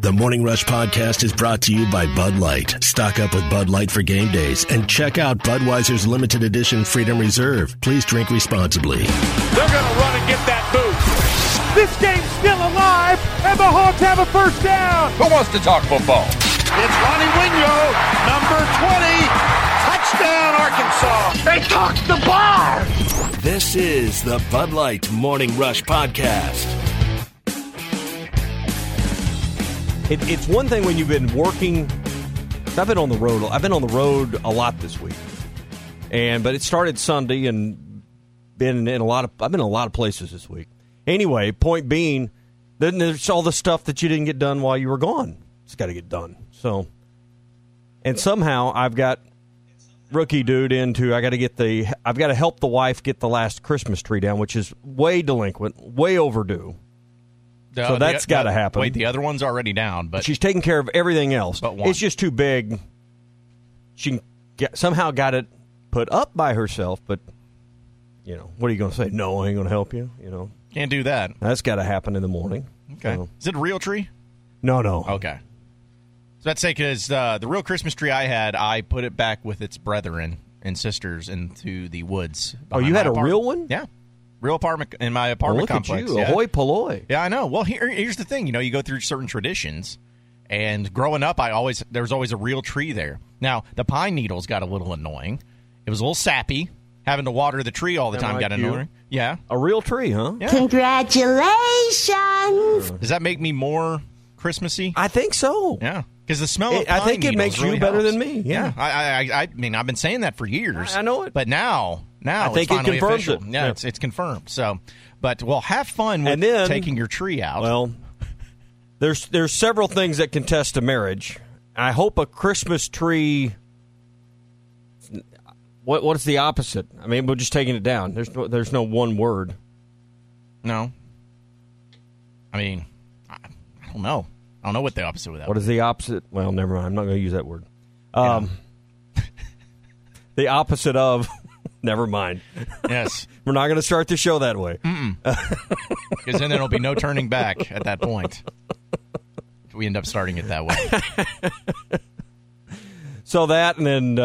The Morning Rush Podcast is brought to you by Bud Light. Stock up with Bud Light for game days and check out Budweiser's limited edition Freedom Reserve. Please drink responsibly. They're going to run and get that boot. This game's still alive, and the Hawks have a first down. Who wants to talk football? It's Ronnie Wingo, number 20. Touchdown, Arkansas. They tossed the bar. This is the Bud Light Morning Rush Podcast. It's one thing when you've been working. I've been on the road. I've been on the road a lot this week, but it started Sunday and I've been in a lot of places this week. Anyway, point being, then there's all the stuff that you didn't get done while you were gone. It's got to get done. So, and somehow I've got rookie dude into. I've got to help the wife get the last Christmas tree down, which is way delinquent, way overdue. So that's got to happen. Wait, the other one's already down, but she's taking care of everything else. But one. It's just too big. She somehow got it put up by herself, but what are you going to say? No, I ain't going to help you. Can't do that. That's got to happen in the morning. Okay, is it a real tree? No. Okay. So that's because the real Christmas tree I had, I put it back with its brethren and sisters into the woods. Oh, you had a real one? Yeah. Real apartment in my apartment complex. Look at you, ahoy polloi. Yeah, I know. Well, here's the thing. You go through certain traditions, and growing up, there was always a real tree there. Now, the pine needles got a little annoying. It was a little sappy. Having to water the tree all the time got annoying. Yeah. A real tree, huh? Yeah. Congratulations. Does that make me more Christmassy? I think so. Yeah. Because the smell of pine I think it makes really you better helps. than me. Yeah. I mean, I've been saying that for years. I know it. But now I think it's finally it confirms official. it. Yeah, it's confirmed. So, but have fun with taking your tree out. Well, there's several things that contest a marriage. I hope a Christmas tree. What's the opposite? I mean, we're just taking it down. There's no one word. No. I mean, I don't know. I don't know what the opposite of that. What is the opposite? Well, never mind. I'm not going to use that word. The opposite of. Never mind. Yes. We're not going to start the show that way. Because then there'll be no turning back at that point. If we end up starting it that way. So that, and then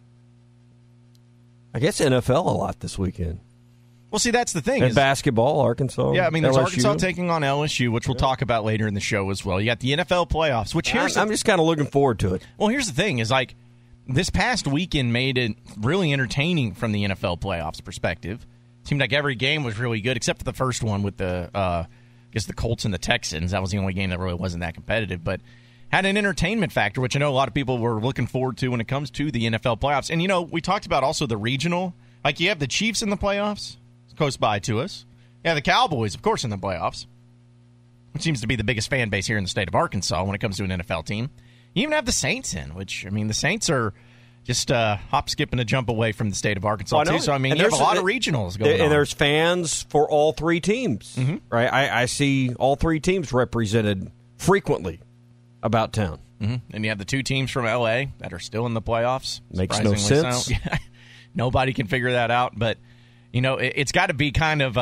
I guess NFL a lot this weekend. Well, see, that's the thing. And basketball, Arkansas. Yeah, I mean, there's LSU. Arkansas taking on LSU, which we'll talk about later in the show as well. You got the NFL playoffs, which I'm just kind of looking forward to it. Well, here's the thing, is like, this past weekend made it really entertaining from the NFL playoffs perspective. Seemed like every game was really good, except for the first one with the Colts and the Texans. That was the only game that really wasn't that competitive, but had an entertainment factor, which I know a lot of people were looking forward to when it comes to the NFL playoffs. And, we talked about also the regional. Like, you have the Chiefs in the playoffs, close by to us. Yeah, the Cowboys, of course, in the playoffs, which seems to be the biggest fan base here in the state of Arkansas when it comes to an NFL team. You even have the Saints in, which, I mean, the Saints are just hop, skip, and a jump away from the state of Arkansas, too. So, I mean, you have a lot of regionals going on. And there's fans for all three teams, right? I see all three teams represented frequently about town. Mm-hmm. And you have the two teams from L.A. that are still in the playoffs. Makes no sense. So. Nobody can figure that out. But, it's got to be kind of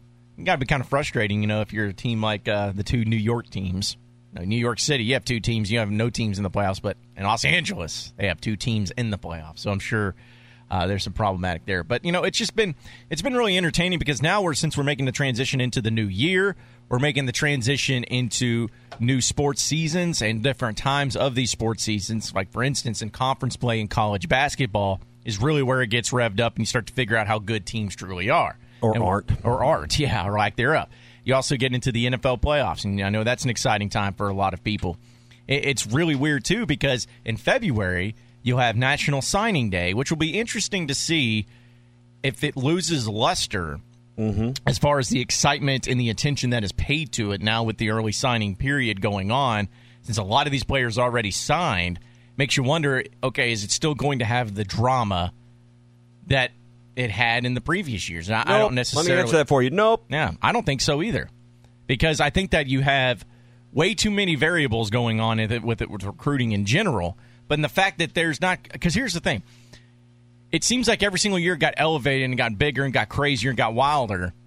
frustrating, if you're a team like the two New York teams. New York City, you have two teams. You have no teams in the playoffs. But in Los Angeles, they have two teams in the playoffs. So I'm sure there's some problematic there. But, it's been really entertaining because now since we're making the transition into the new year, we're making the transition into new sports seasons and different times of these sports seasons. Like, for instance, in conference play in college basketball is really where it gets revved up and you start to figure out how good teams truly are. Or aren't, yeah, or like they're up. You also get into the NFL playoffs, and I know that's an exciting time for a lot of people. It's really weird, too, because in February, you'll have National Signing Day, which will be interesting to see if it loses luster as far as the excitement and the attention that is paid to it now with the early signing period going on. Since a lot of these players already signed, makes you wonder, okay, is it still going to have the drama that it had in the previous years? And I don't necessarily. Let me answer that for you. Nope. Yeah, I don't think so either. Because I think that you have way too many variables going on with recruiting in general. But in the fact that there's not. Because here's the thing. It seems like every single year got elevated and got bigger and got crazier and got wilder.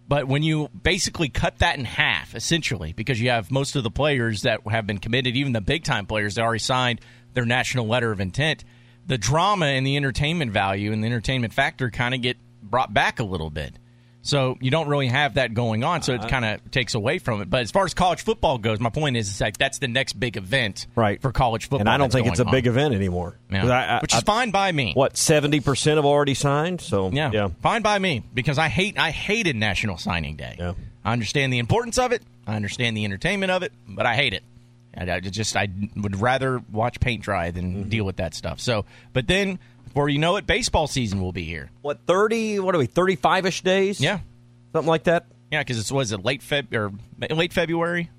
But when you basically cut that in half, essentially, because you have most of the players that have been committed, even the big-time players that already signed their national letter of intent, the drama and the entertainment value and the entertainment factor kind of get brought back a little bit. So you don't really have that going on, so it kind of takes away from it. But as far as college football goes, my point is like that's the next big event for college football. And I don't think it's a big event anymore. Yeah. Which is fine by me. What, 70% have already signed? So yeah, fine by me, because I hated National Signing Day. Yeah. I understand the importance of it. I understand the entertainment of it, but I hate it. I would rather watch paint dry than deal with that stuff. So, but then, before you know it, baseball season will be here. What, 35-ish days? Yeah. Something like that? Yeah, because late February?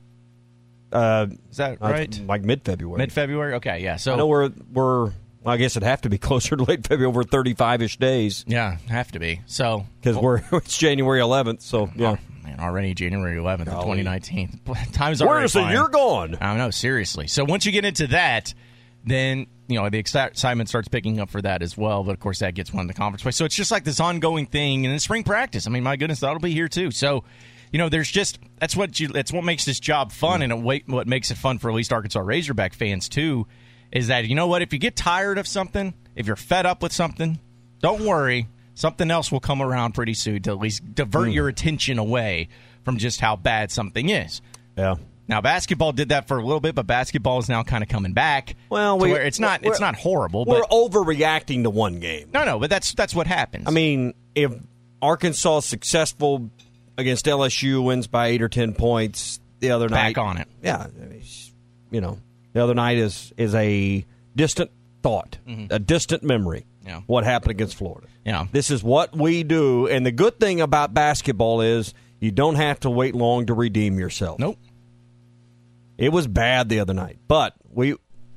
Is that right? Like mid-February. Mid-February? Okay, yeah. So I know we're I guess it'd have to be closer to late February, over 35-ish days. Yeah, have to be. So because it's January 11th, so yeah. Man, already January 11th of 2019. Time's already Where's the year gone? I don't know, seriously. So once you get into that, then the excitement starts picking up for that as well. But of course, that gets one in the conference play. So it's just like this ongoing thing, and then spring practice. I mean, my goodness, that'll be here too. So there's just that's what makes this job fun, and what makes it fun for at least Arkansas Razorback fans too, is that if you get tired of something, if you're fed up with something, don't worry. Something else will come around pretty soon to at least divert your attention away from just how bad something is. Yeah. Now, basketball did that for a little bit, but basketball is now kind of coming back. Well, where it's not horrible. We're but overreacting to one game. No, but that's what happens. I mean, if Arkansas is successful against LSU, wins by 8 or 10 points the other night. Back on it. Yeah. The other night is a distant thought, a distant memory. Yeah. What happened against Florida. Yeah. This is what we do, and the good thing about basketball is you don't have to wait long to redeem yourself. Nope. It was bad the other night, but we're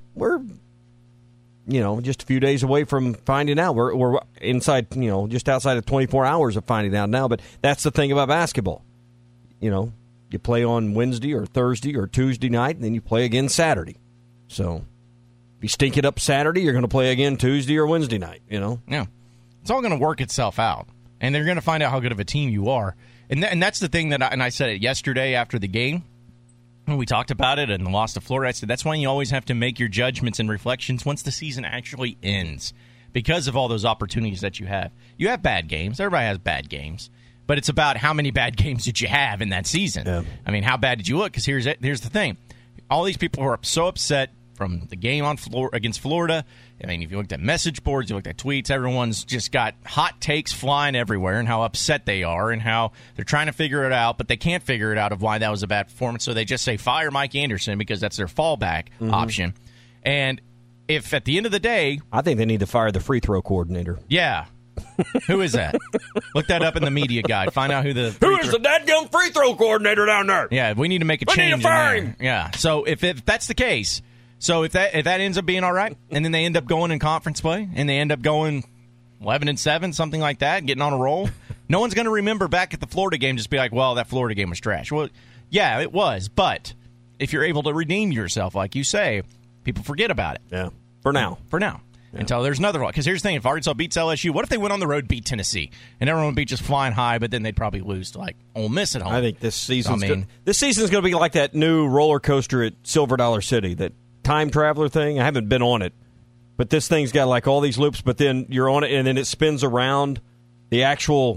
just a few days away from finding out. We're inside, just outside of 24 hours of finding out now, but that's the thing about basketball. You play on Wednesday or Thursday or Tuesday night, and then you play again Saturday. So if you stink it up Saturday, you're going to play again Tuesday or Wednesday night, Yeah. It's all going to work itself out, and they're going to find out how good of a team you are. And that's the thing that I said it yesterday after the game when we talked about it and the loss to Florida. I said that's why you always have to make your judgments and reflections once the season actually ends, because of all those opportunities that you have. You have bad games. Everybody has bad games. But it's about how many bad games did you have in that season. Yeah. I mean, how bad did you look? Because here's the thing. All these people are so upset from the game against Florida. I mean, if you looked at message boards, you looked at tweets, everyone's just got hot takes flying everywhere and how upset they are and how they're trying to figure it out, but they can't figure it out of why that was a bad performance. So they just say fire Mike Anderson because that's their fallback option. And if at the end of the day... I think they need to fire the free throw coordinator. Yeah. Who is that? Look that up in the media guide. Find out who the dadgum free throw coordinator down there? Yeah, we need to make a change. We need to fire him. Yeah. So if that's the case, so if that ends up being all right, and then they end up going in conference play, and they end up going 11-7, something like that, getting on a roll, no one's going to remember back at the Florida game just be like, well, that Florida game was trash. Well, yeah, it was, but if you're able to redeem yourself, like you say, people forget about it. Yeah. For now. Yeah. Until there's another one. Because here's the thing. If Arkansas beats LSU, what if they went on the road, beat Tennessee? And everyone would be just flying high, but then they'd probably lose to, Ole Miss at home. I think this season's going to be like that new roller coaster at Silver Dollar City, that time traveler thing. I haven't been on it. But this thing's got, all these loops, but then you're on it, and then it spins around. The actual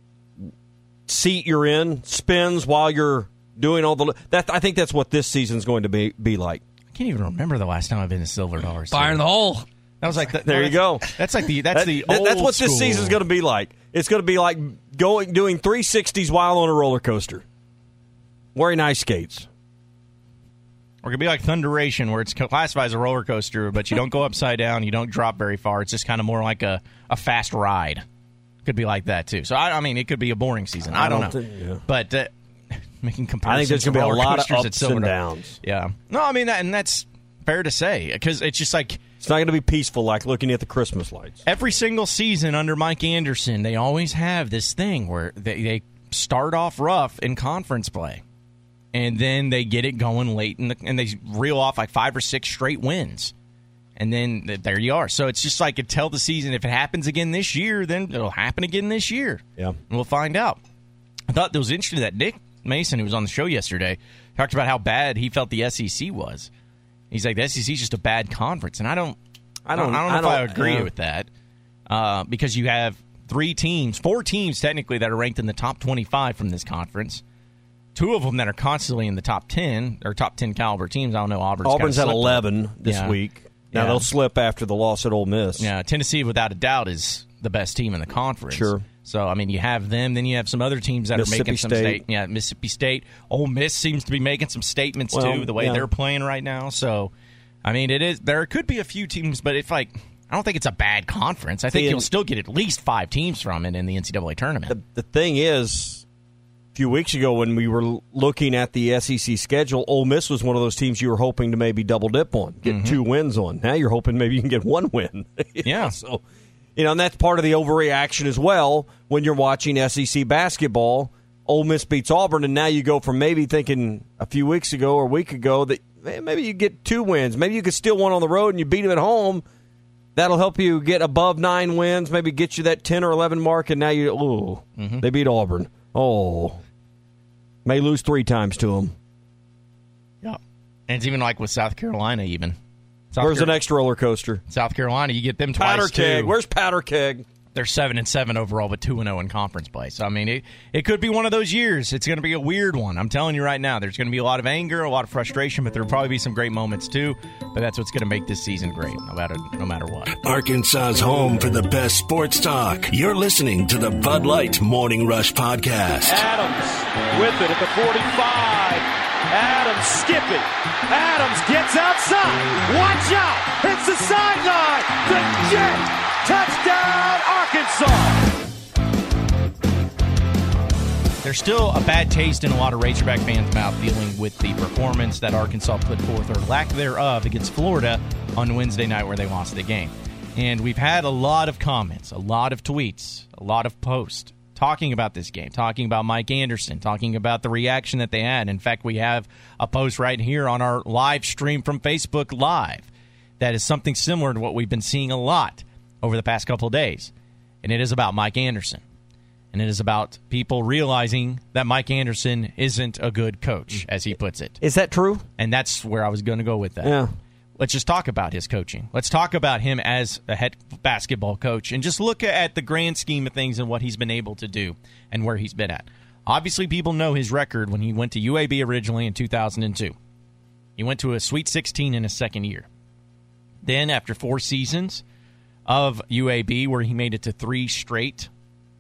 seat you're in spins while you're doing all the... I think that's what this season's going to be like. I can't even remember the last time I've been to Silver Dollar City. Fire in the hole. That was like there you go. That's like the old That's what school. This season's going to be like. It's going to be like doing 360s while on a roller coaster, wearing ice skates. Or it could be like Thunderation, where it's classified as a roller coaster, but you don't go upside down, you don't drop very far. It's just kind of more like a fast ride. Could be like that too. So I mean, it could be a boring season. I don't know, but making comparisons, I think there's going to be a lot of ups and downs. Yeah, no, I mean that's fair to say because it's just like. It's not going to be peaceful like looking at the Christmas lights. Every single season under Mike Anderson, they always have this thing where they start off rough in conference play, and then they get it going late, and they reel off 5 or 6 straight wins, and then there you are. So it's just like until the season, if it happens again this year, then it'll happen again this year. Yeah, and we'll find out. I thought it was interesting that Nick Mason, who was on the show yesterday, talked about how bad he felt the SEC was. He's like, the SEC is just a bad conference, and I don't know if I agree with that, because you have four teams technically that are ranked in the top 25 from this conference. 2 of them that are constantly in the top 10 or top 10 caliber teams. I don't know. Auburn's at 11 this week. Now they'll slip after the loss at Ole Miss. Yeah, Tennessee, without a doubt, is the best team in the conference. Sure. So, I mean, you have them. Then you have some other teams that are making some statements. Yeah, Mississippi State. Ole Miss seems to be making some statements, too, the way they're playing right now. So, I mean, there could be a few teams, but it's like, I don't think it's a bad conference. I think you'll still get at least 5 teams from it in the NCAA tournament. The thing is, a few weeks ago when we were looking at the SEC schedule, Ole Miss was one of those teams you were hoping to maybe double dip on, get 2 wins on. Now you're hoping maybe you can get 1 win. Yeah. So, and that's part of the overreaction as well when you're watching SEC basketball. Ole Miss beats Auburn, and now you go from maybe thinking a few weeks ago or a week ago that maybe you get 2 wins. Maybe you could steal 1 on the road and you beat them at home. That'll help you get above 9 wins, maybe get you that 10 or 11 mark, and now they beat Auburn. Oh, may lose 3 times to them. Yeah, and it's even like with South Carolina even. Where's the next roller coaster? South Carolina, you get them twice, Powder Keg. too. Where's Powder Keg? They're 7-7 overall, but 2-0 in conference play. So, I mean, it could be one of those years. It's going to be a weird one. I'm telling you right now, there's going to be a lot of anger, a lot of frustration, but there'll probably be some great moments, too. But that's what's going to make this season great, no matter what. Arkansas's home for the best sports talk. You're listening to the Bud Light Morning Rush Podcast. Adams with it at the 45. Adams skipping. Adams gets outside. Watch out. Hits the sideline. The Jet. Touchdown, Arkansas. There's still a bad taste in a lot of Razorback fans' mouth dealing with the performance that Arkansas put forth, or lack thereof, against Florida on Wednesday night where they lost the game. And we've had a lot of comments, a lot of tweets, a lot of posts talking about this game, talking about Mike Anderson, talking about the reaction that they had. In fact, we have a post right here on our live stream from Facebook Live that is something similar to what we've been seeing a lot over the past couple of days. And it is about Mike Anderson. And it is about people realizing that Mike Anderson isn't a good coach, as he puts it. Is that true? And that's where I was going to go with that. Yeah. Let's just talk about his coaching. Let's talk about him as a head basketball coach and just look at the grand scheme of things and what he's been able to do and where he's been at. Obviously, people know his record when he went to UAB originally in 2002. He went to a Sweet 16 in his second year. Then, after 4 seasons of UAB, where he made it to 3 straight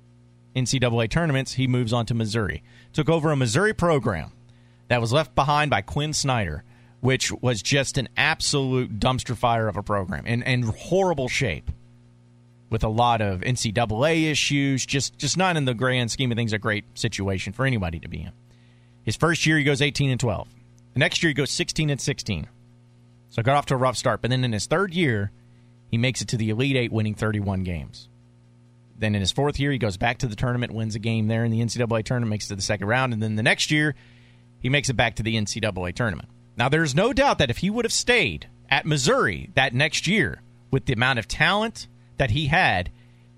NCAA tournaments, he moves on to Missouri. Took over a Missouri program that was left behind by Quinn Snyder, which was just an absolute dumpster fire of a program and horrible shape with a lot of NCAA issues, just not in the grand scheme of things a great situation for anybody to be in. His first year, he goes 18-12. The next year, he goes 16-16. So got off to a rough start. But then in his third year, he makes it to the Elite Eight, winning 31 games. Then in his 4th year, he goes back to the tournament, wins a game there in the NCAA tournament, makes it to the second round. And then the next year, he makes it back to the NCAA tournament. Now, there's no doubt that if he would have stayed at Missouri that next year with the amount of talent that he had,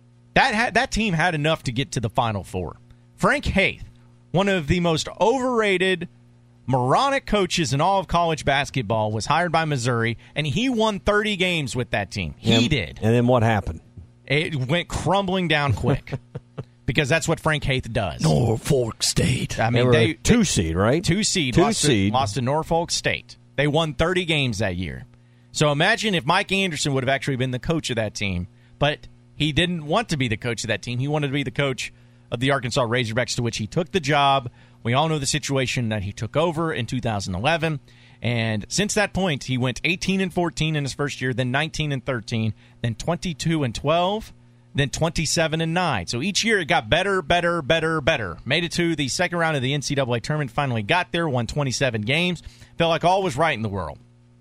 that team had enough to get to the Final Four. Frank Haith, one of the most overrated, moronic coaches in all of college basketball, was hired by Missouri, and he won 30 games with that team. He did. And then what happened? It went crumbling down quick. Because that's what Frank Haith does. Norfolk State. I mean, they 2 seed, right? 2 seed. 2 seed. Lost to Norfolk State. They won 30 games that year. So imagine if Mike Anderson would have actually been the coach of that team, but he didn't want to be the coach of that team. He wanted to be the coach of the Arkansas Razorbacks, to which he took the job. We all know the situation that he took over in 2011. And since that point, he went 18-14 in his first year, then 19-13, then 22-12. Then 27-9. So each year it got better. Made it to the second round of the NCAA tournament. Finally got there. Won 27 games. Felt like all was right in the world.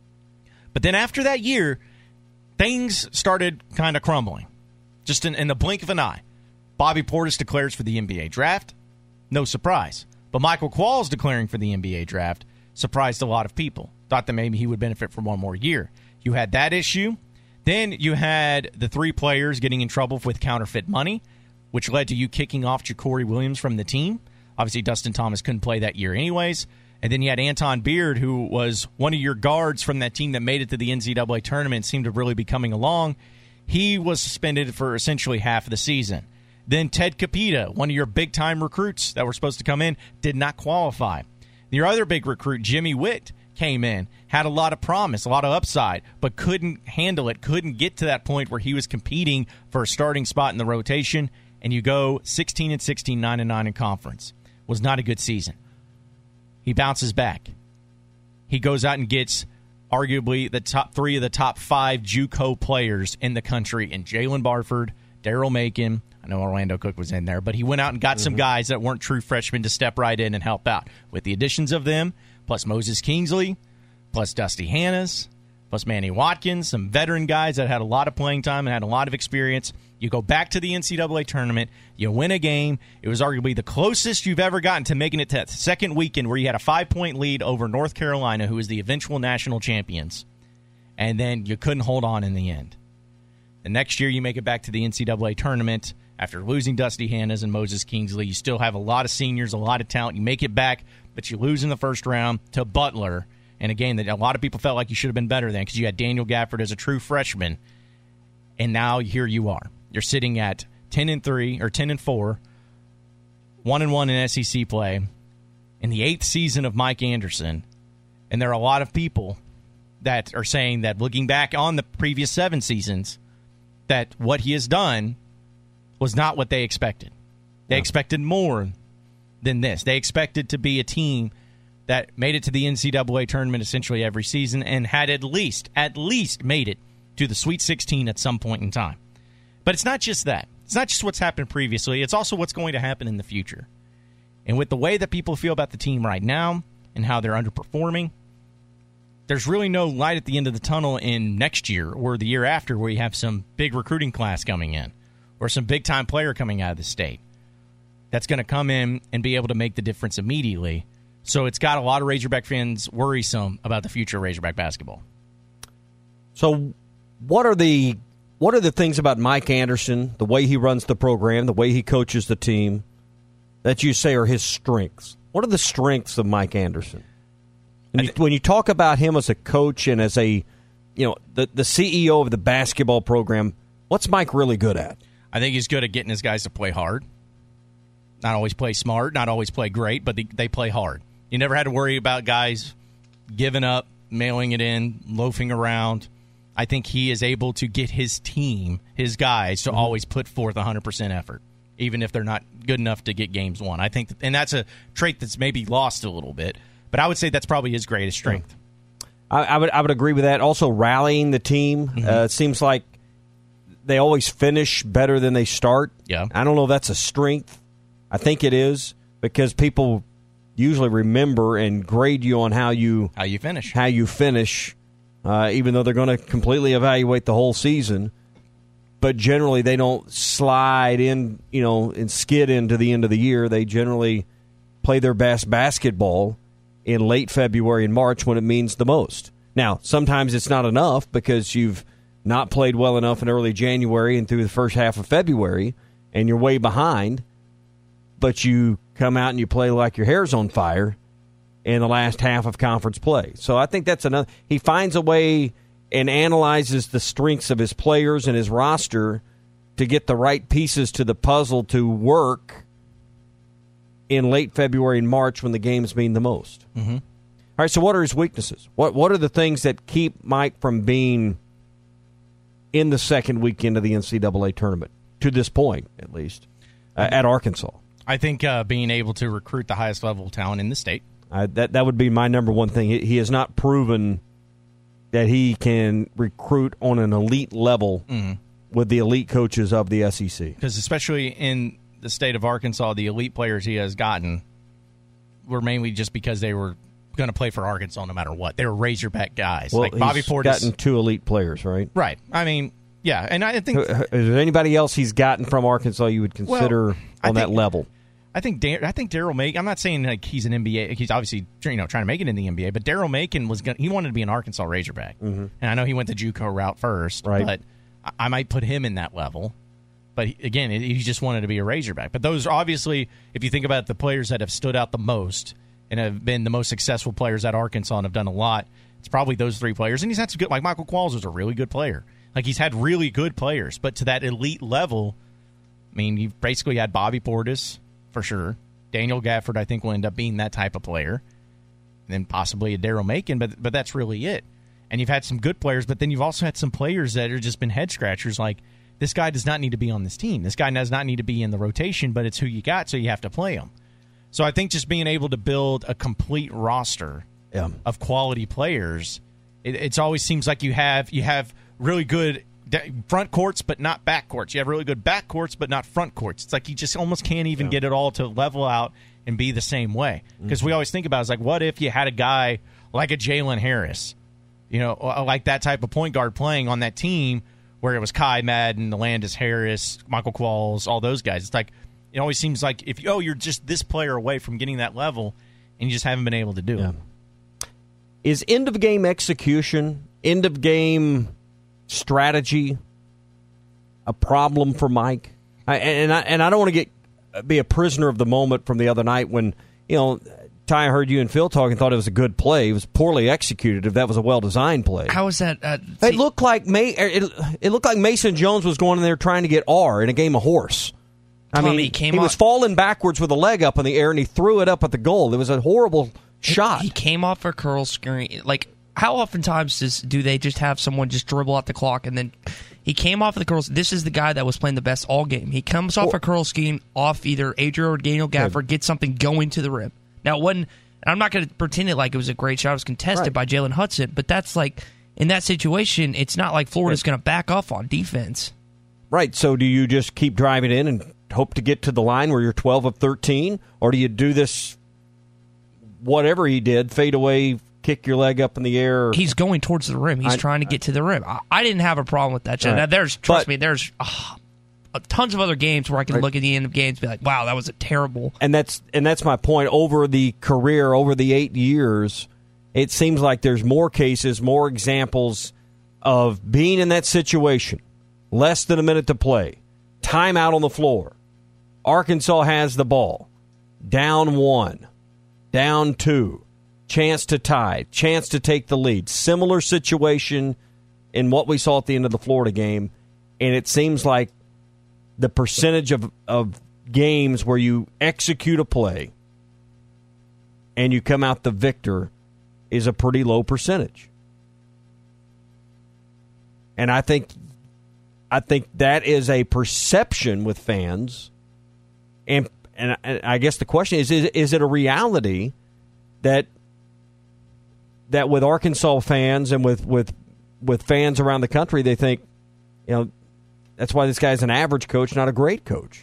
But then after that year, things started kind of crumbling. Just in the blink of an eye. Bobby Portis declares for the NBA draft. No surprise. But Michael Qualls declaring for the NBA draft surprised a lot of people. Thought that maybe he would benefit from one more year. You had that issue. Then you had the 3 players getting in trouble with counterfeit money, which led to you kicking off Ja'Cory Williams from the team. Obviously, Dustin Thomas couldn't play that year anyways. And then you had Anton Beard, who was one of your guards from that team that made it to the NCAA tournament, seemed to really be coming along. He was suspended for essentially half of the season. Then Ted Capita, one of your big-time recruits that were supposed to come in, did not qualify. Your other big recruit, Jimmy Witt, came in, had a lot of promise, a lot of upside, but couldn't handle it, couldn't get to that point where he was competing for a starting spot in the rotation, and you go 16-16, 9-9 in conference. Was not a good season. He bounces back. He goes out and gets arguably the top 3 of the top 5 JUCO players in the country in Jalen Barford, Daryl Macon. I know Orlando Cook was in there, but he went out and got some guys that weren't true freshmen to step right in and help out. With the additions of them, plus Moses Kingsley, plus Dusty Hannas, plus Manny Watkins, some veteran guys that had a lot of playing time and had a lot of experience. You go back to the NCAA tournament, you win a game. It was arguably the closest you've ever gotten to making it to that second weekend where you had a 5-point lead over North Carolina, who was the eventual national champions. And then you couldn't hold on in the end. The next year you make it back to the NCAA tournament. After losing Dusty Hannas and Moses Kingsley, you still have a lot of seniors, a lot of talent. You make it back, but you lose in the first round to Butler in a game that a lot of people felt like you should have been better than because you had Daniel Gafford as a true freshman. And now here you are. You're sitting at 10-3 or 10-4, 1-1 in SEC play, in the 8th season of Mike Anderson. And there are a lot of people that are saying that looking back on the previous 7 seasons, that what he has done was not what they expected. They expected more than this. They expected to be a team that made it to the NCAA tournament essentially every season and had at least made it to the Sweet 16 at some point in time. But it's not just that. It's not just what's happened previously. It's also what's going to happen in the future. And with the way that people feel about the team right now and how they're underperforming, there's really no light at the end of the tunnel in next year or the year after where you have some big recruiting class coming in or some big-time player coming out of the state that's going to come in and be able to make the difference immediately. So it's got a lot of Razorback fans worrisome about the future of Razorback basketball. So what are the things about Mike Anderson, the way he runs the program, the way he coaches the team, that you say are his strengths? What are the strengths of Mike Anderson? When you talk about him as a coach and as the CEO of the basketball program, what's Mike really good at? I think he's good at getting his guys to play hard. Not always play smart, not always play great, but they play hard. You never had to worry about guys giving up, mailing it in, loafing around. I think he is able to get his team, his guys, to always put forth 100% effort, even if they're not good enough to get games won. I think, and that's a trait that's maybe lost a little bit, but I would say that's probably his greatest strength. I would agree with that. Also, rallying the team. It seems like they always finish better than they start. Yeah. I don't know if that's a strength. I think it is because people usually remember and grade you on how you finish. Even though they're going to completely evaluate the whole season. But generally, they don't slide in, and skid into the end of the year. They generally play their best basketball in late February and March when it means the most. Now, sometimes it's not enough because you've not played well enough in early January and through the first half of February, and you're way behind. But you come out and you play like your hair's on fire in the last half of conference play. So I think that's another. He finds a way and analyzes the strengths of his players and his roster to get the right pieces to the puzzle to work in late February and March when the games mean the most. Mm-hmm. All right, so what are his weaknesses? What are the things that keep Mike from being in the second weekend of the NCAA tournament, to this point at least, at Arkansas? I think being able to recruit the highest level of talent in the state. That would be my number one thing. He has not proven that he can recruit on an elite level with the elite coaches of the SEC. Because especially in the state of Arkansas, the elite players he has gotten were mainly just because they were going to play for Arkansas no matter what. They were Razorback guys. Well, like Bobby Portis. He's gotten 2 elite players, right? Right. I mean, yeah. And I think... Is there anybody else he's gotten from Arkansas you would consider on that level? I think Daryl Macon. I'm not saying like he's an NBA. He's obviously trying to make it in the NBA. But Daryl Macon he wanted to be an Arkansas Razorback, and I know he went the JUCO route first. Right. But I might put him in that level. But again, he just wanted to be a Razorback. But those are obviously, if you think about the players that have stood out the most and have been the most successful players at Arkansas and have done a lot, it's probably those three players. And he's had some good, like Michael Qualls was a really good player. Like, he's had really good players. But to that elite level, I mean, you've basically had Bobby Portis, for sure. Daniel Gafford, I think, will end up being that type of player. And then possibly a Daryl Macon, but that's really it. And you've had some good players, but then you've also had some players that have just been head-scratchers, like, this guy does not need to be on this team. This guy does not need to be in the rotation, but it's who you got, so you have to play him. So I think just being able to build a complete roster of quality players, it always seems like you have really good front courts, but not back courts. You have really good back courts, but not front courts. It's like you just almost can't even get it all to level out and be the same way. Because we always think about it, it's like, what if you had a guy like a Jalen Harris, like that type of point guard playing on that team where it was Kai Madden, Landis Harris, Michael Qualls, all those guys. It's like, it always seems like if you're just this player away from getting that level, and you just haven't been able to do it. Is end-of-game execution, end-of-game strategy a problem for Mike? I don't want to be a prisoner of the moment from the other night when, Ty, I heard you and Phil talking, thought it was a good play. It was poorly executed if that was a well-designed play. How was that? It looked like Mason Jones was going in there trying to get R in a game of horse. He was falling backwards with a leg up in the air, and he threw it up at the goal. It was a horrible shot. He came off a curl screen. Like, how oftentimes do they just have someone just dribble out the clock, and then he came off of the curls? This is the guy that was playing the best all game. He comes off a curl scheme off either Adrian or Daniel Gafford, gets something going to the rim. Now, I'm not going to pretend it like it was a great shot. It was contested by Jalen Hudson, but that's like, in that situation, it's not like Florida's going to back off on defense. Right, so do you just keep driving in and hope to get to the line where you're 12 of 13, or do you do this, whatever he did, fade away, kick your leg up in the air? He's going towards the rim. He's trying to get to the rim. I didn't have a problem with that shot. Now, there's tons of other games where I can look at the end of games and be like, wow, that was a terrible. And that's my point. Over the career, over the 8 years, it seems like there's more cases, more examples of being in that situation. Less than a minute to play. Timeout on the floor. Arkansas has the ball. Down 1. Down 2. Chance to tie. Chance to take the lead. Similar situation in what we saw at the end of the Florida game. And it seems like the percentage of games where you execute a play and you come out the victor is a pretty low percentage. And I think that is a perception with fans. And I guess the question is it a reality that with Arkansas fans and with fans around the country, they think, that's why this guy's an average coach, not a great coach.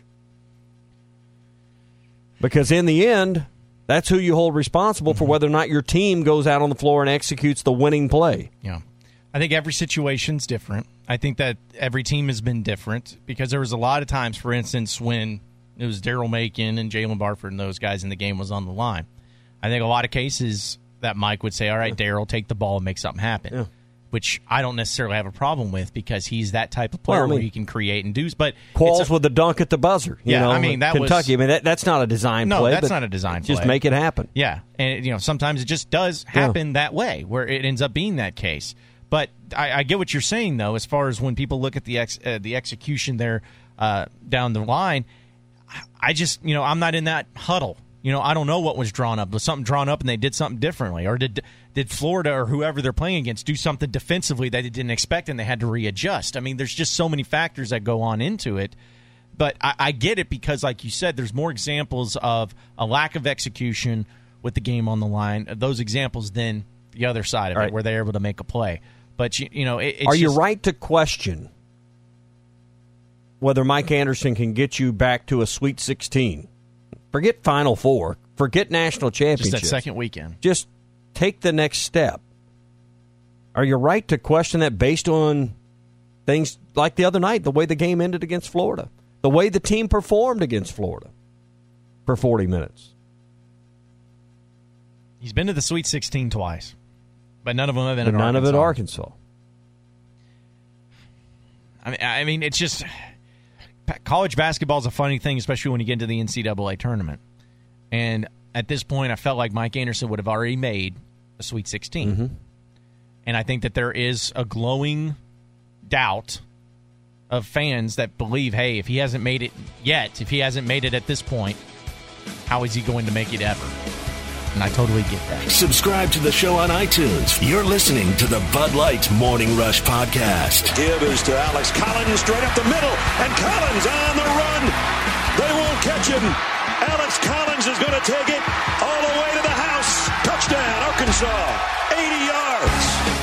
Because in the end, that's who you hold responsible for whether or not your team goes out on the floor and executes the winning play. Yeah. I think every situation's different. I think that every team has been different because there was a lot of times, for instance, when it was Daryl Macon and Jalen Barford and those guys and the game was on the line. I think a lot of cases that Mike would say, all right, Daryl, take the ball and make something happen, which I don't necessarily have a problem with because he's that type of player where he can create and do. But Qualls with the dunk at the buzzer. That Kentucky. That's not a design play. No, that's not a design play. Just make it happen. Yeah, and sometimes it just does happen that way where it ends up being that case. But I get what you're saying, though, as far as when people look at the execution there down the line. I just, I'm not in that huddle. I don't know what was drawn up. Was something drawn up and they did something differently? Or did Florida or whoever they're playing against do something defensively that they didn't expect and they had to readjust? I mean, there's just so many factors that go on into it. But I get it because, like you said, there's more examples of a lack of execution with the game on the line, those examples, than the other side of it where they're able to make a play. But, it's Are you right to question whether Mike Anderson can get you back to a Sweet 16? Forget Final Four. Forget national championship. Just that second weekend. Just take the next step. Are you right to question that based on things like the other night, the way the game ended against Florida, the way the team performed against Florida for 40 minutes? He's been to the Sweet 16 twice. But none of them have been at Arkansas. None of it Arkansas. I mean, it's just college basketball is a funny thing, especially when you get into the NCAA tournament. And at this point, I felt like Mike Anderson would have already made a Sweet 16. Mm-hmm. And I think that there is a glowing doubt of fans that believe, hey, if he hasn't made it yet, if he hasn't made it at this point, how is he going to make it ever? And I totally get that. Subscribe to the show on iTunes. You're listening to the Bud Light Morning Rush Podcast. Give is to Alex Collins straight up the middle, and Collins on the run. They won't catch him. Alex Collins is going to take it all the way to the house. Touchdown, Arkansas, 80 yards.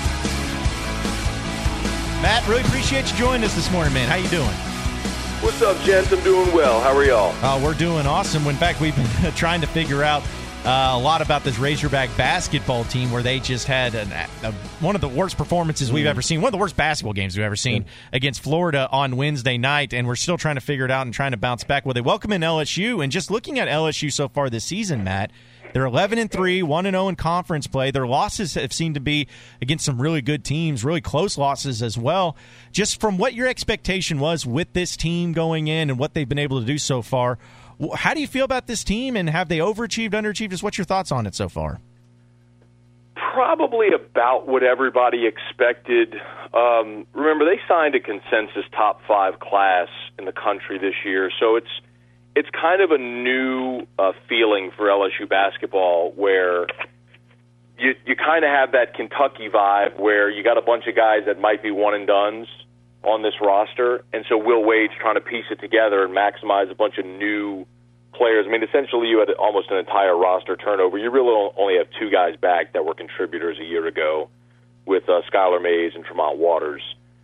Matt, really appreciate you joining us this morning, man. How you doing? What's up, gents? I'm doing well. How are y'all? We're doing awesome. In fact, we've been trying to figure out a lot about this Razorback basketball team where they just had one of the worst performances we've ever seen, one of the worst basketball games we've ever seen against Florida on Wednesday night, and we're still trying to figure it out and trying to bounce back. Well, they welcome in LSU, and just looking at LSU so far this season, Matt, they're 11-3, 1-0 in conference play. Their losses have seemed to be against some really good teams, really close losses as well. Just from what your expectation was with this team going in and what they've been able to do so far, how do you feel about this team, and have they overachieved, underachieved? Just what's your thoughts on it so far? Probably about what everybody expected. Remember, they signed a consensus top 5 class in the country this year, so it's kind of a new feeling for LSU basketball where you kind of have that Kentucky vibe where you got a bunch of guys that might be one-and-dones on this roster, and so Will Wade's trying to piece it together and maximize a bunch of new players. I mean, essentially you had almost an entire roster turnover. You really only have 2 guys back that were contributors a year ago with Skylar Mays and Tremont Waters.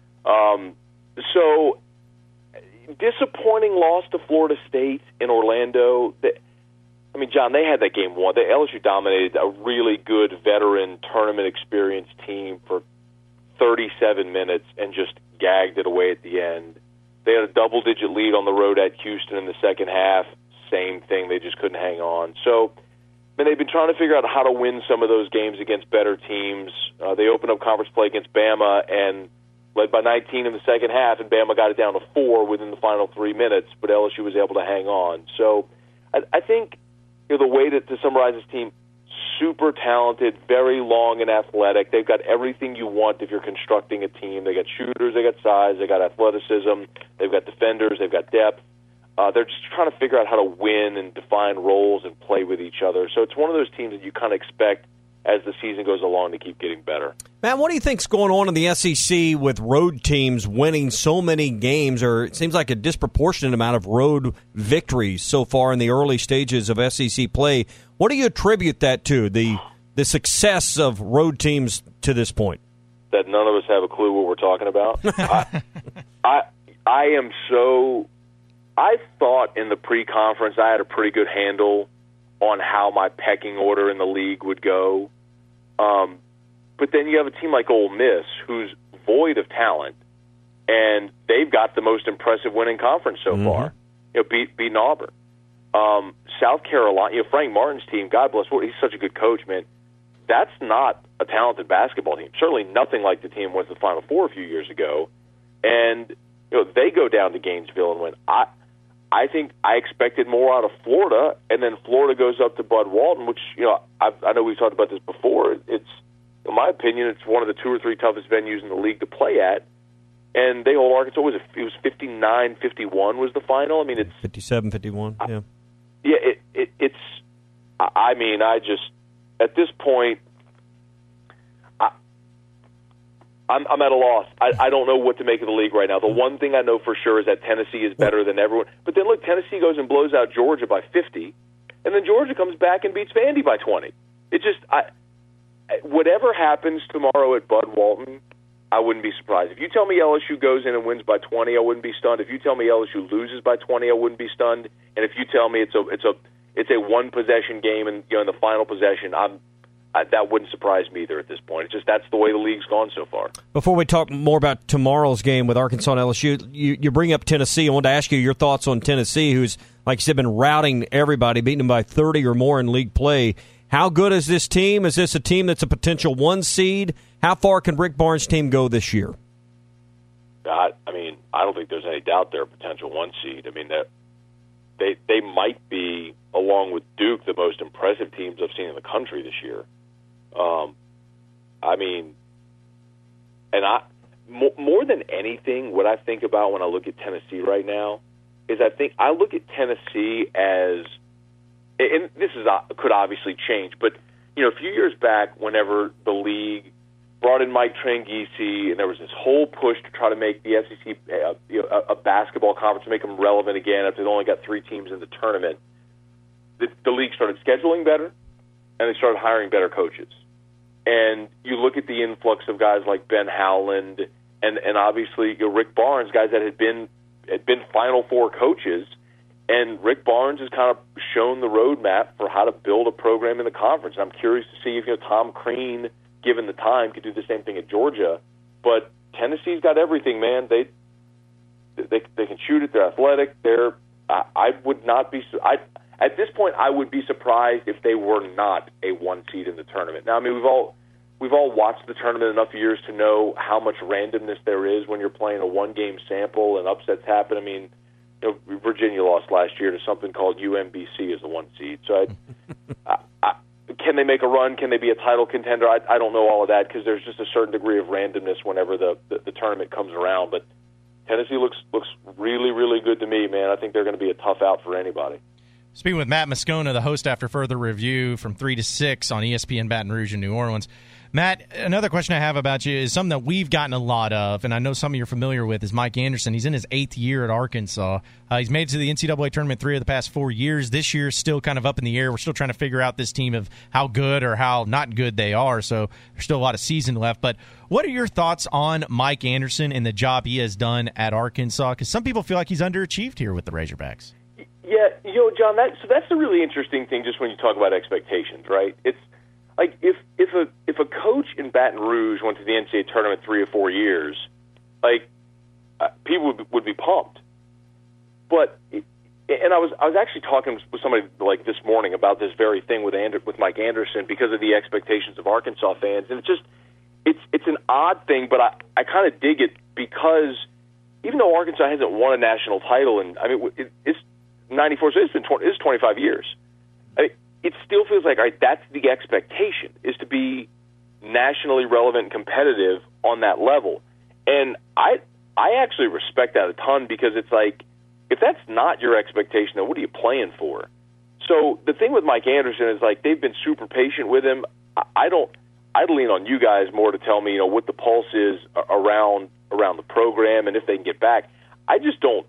So disappointing loss to Florida State in Orlando. I mean, John, they had that game won. LSU dominated a really good veteran tournament experienced team for 37 minutes and just gagged it away at the end. They had a double-digit lead on the road at Houston in the second half. Same thing. They just couldn't hang on. So they've been trying to figure out how to win some of those games against better teams. They opened up conference play against Bama and led by 19 in the second half, and Bama got it down to 4 within the final 3 minutes, but LSU was able to hang on. So I think the way to summarize this team, super talented, very long and athletic. They've got everything you want if you're constructing a team. They got shooters, they got size, they got athleticism, they've got defenders, they've got depth. They're just trying to figure out how to win and define roles and play with each other. So it's one of those teams that you kind of expect as the season goes along to keep getting better. Matt, what do you think's going on in the SEC with road teams winning so many games, or it seems like a disproportionate amount of road victories so far in the early stages of SEC play? What do you attribute that to, the success of road teams to this point? That none of us have a clue what we're talking about. I am so... I thought in the pre-conference I had a pretty good handle on how my pecking order in the league would go. But then you have a team like Ole Miss who's void of talent, and they've got the most impressive winning conference so far. Beating Auburn. South Carolina, Frank Martin's team, God bless, he's such a good coach, man. That's not a talented basketball team. Certainly nothing like the team went to the Final Four a few years ago. And they go down to Gainesville and win. I think I expected more out of Florida, and then Florida goes up to Bud Walton, which, I know we've talked about this before. It's, in my opinion, it's one of the 2 or 3 toughest venues in the league to play at. And they hold Arkansas. It was 59-51 was the final. I mean, it's 57-51. Yeah. Yeah. It's. I mean, I just at this point, I'm at a loss. I don't know what to make of the league right now. The one thing I know for sure is that Tennessee is better than everyone. But then look, Tennessee goes and blows out Georgia by 50, and then Georgia comes back and beats Vandy by 20. It just whatever happens tomorrow at Bud Walton, I wouldn't be surprised. If you tell me LSU goes in and wins by 20, I wouldn't be stunned. If you tell me LSU loses by 20, I wouldn't be stunned. And if you tell me it's a one possession game and in the final possession, that wouldn't surprise me either at this point. It's just that's the way the league's gone so far. Before we talk more about tomorrow's game with Arkansas and LSU, you bring up Tennessee. I wanted to ask you your thoughts on Tennessee, who's, like you said, been routing everybody, beating them by 30 or more in league play. How good is this team? Is this a team that's a potential 1 seed? How far can Rick Barnes' team go this year? I don't think there's any doubt they're a potential 1 seed. I mean, that they might be, along with Duke, the most impressive teams I've seen in the country this year. More than anything, what I think about when I look at Tennessee right now is I look at Tennessee as, and this could obviously change, but a few years back, whenever the league brought in Mike Tranghese, and there was this whole push to try to make the SEC a basketball conference, to make them relevant again after they only got 3 teams in the tournament, the league started scheduling better, and they started hiring better coaches. And you look at the influx of guys like Ben Howland and obviously Rick Barnes, guys that had been Final Four coaches, and Rick Barnes has kind of shown the roadmap for how to build a program in the conference. I'm curious to see if Tom Crean, given the time, could do the same thing at Georgia. But Tennessee's got everything, man. They can shoot it. They're athletic. I would not be. At this point, I would be surprised if they were not a 1 seed in the tournament. Now, I mean, we've all watched the tournament enough years to know how much randomness there is when you're playing a 1-game sample and upsets happen. I mean, Virginia lost last year to something called UMBC as a 1 seed. So, can they make a run? Can they be a title contender? I don't know all of that because there's just a certain degree of randomness whenever the tournament comes around. But Tennessee looks really, really good to me, man. I think they're going to be a tough out for anybody. Speaking with Matt Moscona, the host after Further Review from 3 to 6 on ESPN Baton Rouge in New Orleans. Matt, another question I have about you is something that we've gotten a lot of, and I know some of you are familiar with, is Mike Anderson. He's in his 8th year at Arkansas. He's made it to the NCAA tournament 3 of the past 4 years. This year is still kind of up in the air. We're still trying to figure out this team of how good or how not good they are, so there's still a lot of season left. But what are your thoughts on Mike Anderson and the job he has done at Arkansas? Because some people feel like he's underachieved here with the Razorbacks. Yeah, John, that's a really interesting thing just when you talk about expectations, right? It's like if a coach in Baton Rouge went to the NCAA tournament 3 or 4 years, people would be pumped. But I was actually talking with somebody like this morning about this very thing with Mike Anderson because of the expectations of Arkansas fans, and it's an odd thing, but I kind of dig it because even though Arkansas hasn't won a national title, and I mean it's 94, so it's 25 years. I mean, it still feels like, all right, that's the expectation, is to be nationally relevant and competitive on that level. And I actually respect that a ton because it's like, if that's not your expectation, then what are you playing for? So the thing with Mike Anderson is like they've been super patient with him. I'd lean on you guys more to tell me, what the pulse is around the program and if they can get back. I just don't.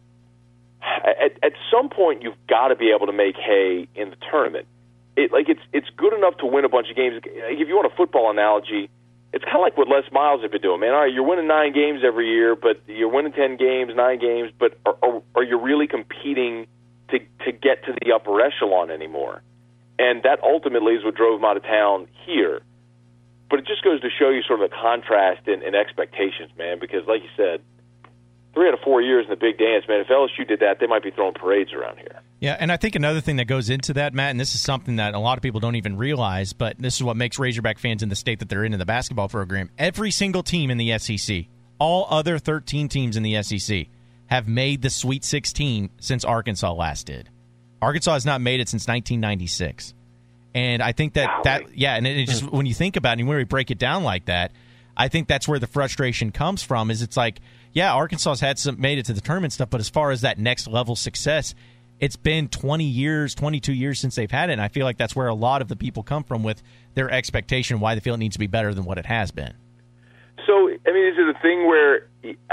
At some point, you've got to be able to make hay in the tournament. It's good enough to win a bunch of games. If you want a football analogy, it's kind of like what Les Miles has been doing, man. All right, you're winning 9 games every year, but you're winning 10 games, 9 games, but are you really competing to get to the upper echelon anymore? And that ultimately is what drove him out of town here. But it just goes to show you sort of a contrast in expectations, man, because like you said, 3 out of 4 years in the big dance, man. If LSU did that, they might be throwing parades around here. Yeah, and I think another thing that goes into that, Matt, and this is something that a lot of people don't even realize, but this is what makes Razorback fans in the state that they're in the basketball program. Every single team in the SEC, all other 13 teams in the SEC, have made the Sweet 16 since Arkansas last did. Arkansas has not made it since 1996. And I think and it just when you think about it and when we break it down like that, I think that's where the frustration comes from. Is it's like, yeah, Arkansas's made it to the tournament stuff, but as far as that next level success, it's been 20 years, 22 years since they've had it, and I feel like that's where a lot of the people come from with their expectation, why they feel it needs to be better than what it has been. So, I mean, is it a thing where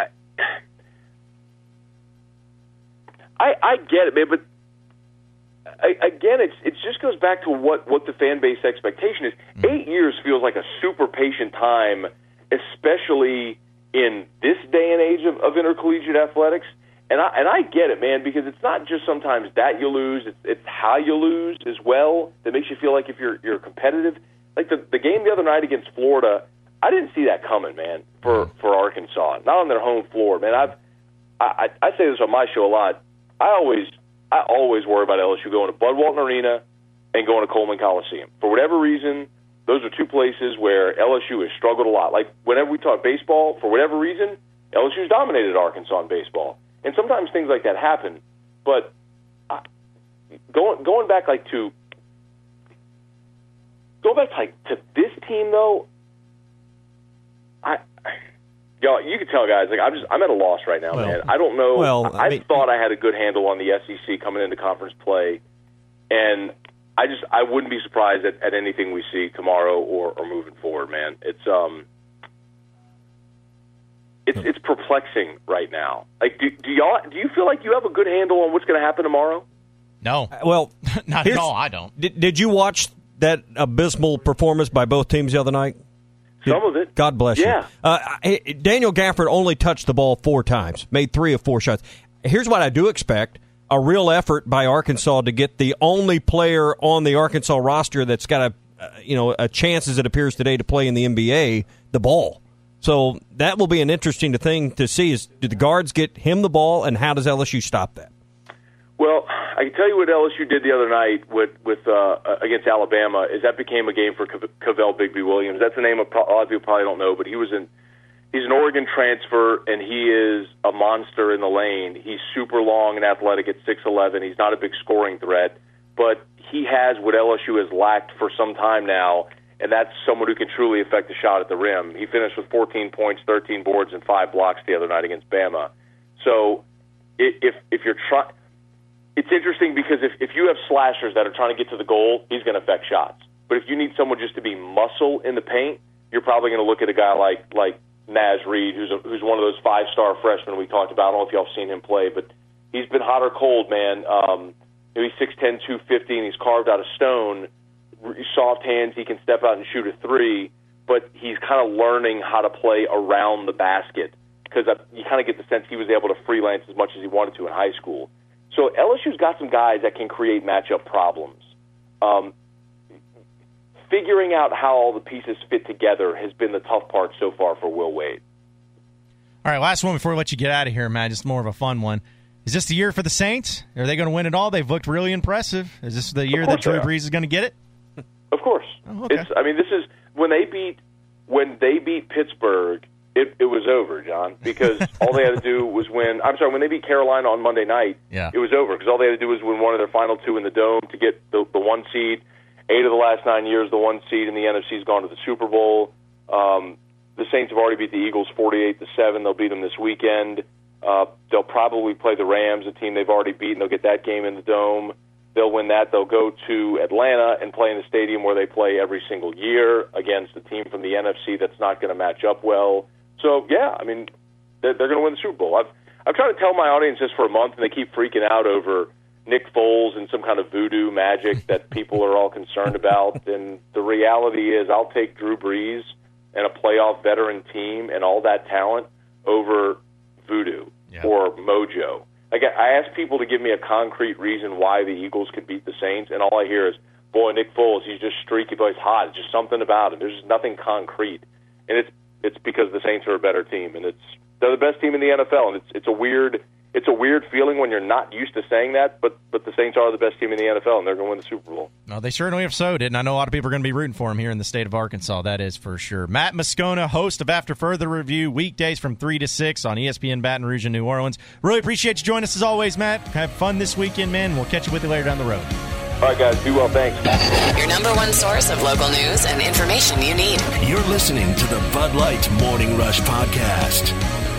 I get it, man, but again, it just goes back to what the fan base expectation is. 8 years feels like a super patient time, especially in this day and age of intercollegiate athletics. And I get it, man, because it's not just sometimes that you lose, it's how you lose as well that makes you feel like if you're competitive. Like the game the other night against Florida, I didn't see that coming, man, for Arkansas. Not on their home floor, man. I say this on my show a lot. I always worry about LSU going to Bud Walton Arena and going to Coleman Coliseum. For whatever reason, those are two places where LSU has struggled a lot. Like, whenever we talk baseball, for whatever reason, LSU's dominated Arkansas in baseball. And sometimes things like that happen. But going back to this team, though, you can tell, guys, I'm at a loss right now, man. I don't know. I thought I had a good handle on the SEC coming into conference play, and I wouldn't be surprised at anything we see tomorrow or moving forward, man. It's perplexing right now. Like, do you feel like you have a good handle on what's going to happen tomorrow? No. Well, not at all. I don't. Did you watch that abysmal performance by both teams the other night? Some of it. God bless you. Daniel Gafford only touched the ball 4 times, made 3 of 4 shots. Here's what I do expect: a real effort by Arkansas to get the only player on the Arkansas roster that's got a chance, as it appears today, to play in the NBA, the ball. So that will be an interesting thing to see: is do the guards get him the ball, and how does LSU stop that? Well, I can tell you what LSU did the other night with against Alabama is that became a game for Cavell Bigby-Williams. That's a name a lot of people probably don't know, but he's an Oregon transfer, and he is a monster in the lane. He's super long and athletic at 6'11". He's not a big scoring threat, but he has what LSU has lacked for some time now, and that's someone who can truly affect the shot at the rim. He finished with 14 points, 13 boards, and 5 blocks the other night against Bama. So if you're trying... It's interesting because if you have slashers that are trying to get to the goal, he's going to affect shots. But if you need someone just to be muscle in the paint, you're probably going to look at a guy like Naz Reid, who's one of those 5-star freshmen we talked about. I don't know if y'all have seen him play, but he's been hot or cold, man. He's 6'10", 250, and he's carved out of stone. Soft hands, he can step out and shoot a 3, but he's kind of learning how to play around the basket because you kind of get the sense he was able to freelance as much as he wanted to in high school. So LSU's got some guys that can create matchup problems. Figuring out how all the pieces fit together has been the tough part so far for Will Wade. All right, last one before we let you get out of here, Matt. Just more of a fun one. Is this the year for the Saints? Are they going to win it all? They've looked really impressive. Is this the year that Drew Brees is going to get it? Of course. Oh, okay. This is when they beat Pittsburgh. It was over, John, because all they had to do was win. I'm sorry, when they beat Carolina on Monday night, It was over because all they had to do was win one of their final 2 in the Dome to get the 1 seed. 8 of the last 9 years, the 1 seed in the NFC has gone to the Super Bowl. The Saints have already beat the Eagles 48-7. They'll beat them this weekend. They'll probably play the Rams, a team they've already beaten. They'll get that game in the Dome. They'll win that. They'll go to Atlanta and play in the stadium where they play every single year against a team from the NFC that's not going to match up well. So, yeah, they're going to win the Super Bowl. I've tried to tell my audience this for a month, and they keep freaking out over Nick Foles and some kind of voodoo magic that people are all concerned about. And the reality is I'll take Drew Brees and a playoff veteran team and all that talent over voodoo or mojo. I ask people to give me a concrete reason why the Eagles could beat the Saints, and all I hear is, boy, Nick Foles, he's just streaky, but he's hot. It's just something about him. There's just nothing concrete. And it's because the Saints are a better team, and they're the best team in the NFL, and it's a weird feeling when you're not used to saying that, but the Saints are the best team in the NFL, and they're going to win the Super Bowl. Well, they certainly have sowed it, and I know a lot of people are going to be rooting for him here in the state of Arkansas. That is for sure. Matt Moscona, host of After Further Review, weekdays from 3 to 6 on ESPN Baton Rouge and New Orleans. Really appreciate you joining us as always, Matt. Have fun this weekend, man. We'll catch you with you later down the road. All right, guys. Be well. Thanks. Your number one source of local news and information you need. You're listening to the Bud Light Morning Rush Podcast.